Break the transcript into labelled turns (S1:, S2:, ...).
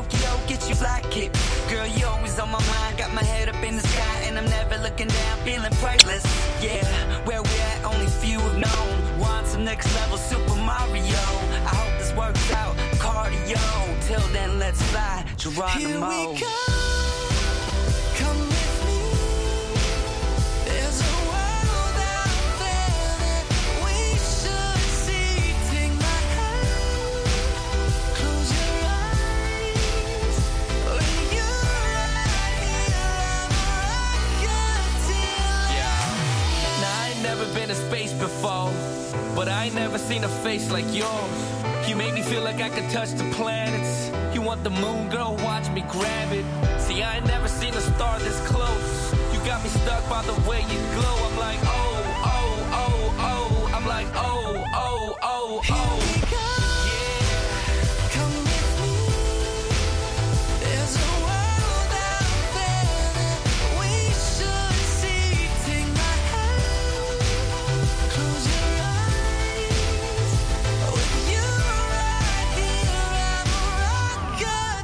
S1: Tokyo, get you fly kick. Girl, you always on my mind, got my head up in the sky, and I'm never looking down, feeling priceless. Yeah, where we at, only few have known. Want some next level Super Mario. I hope this works out, cardio. Till then, let's fly, Geronimo.
S2: Here we go. Come with me. There's a world out there that we should see. Take my hand, close your eyes. When you're right here, I'ma rock you till.
S3: Yeah. Now I ain't never been to space before, but I ain't never seen a face like yours. You make me feel like I could touch the planets. You want the moon, girl, watch me grab it. See, I ain't never seen a star this close. You got me stuck by the way you glow. I'm like, oh, oh, oh, oh. I'm like, oh, oh, oh, oh.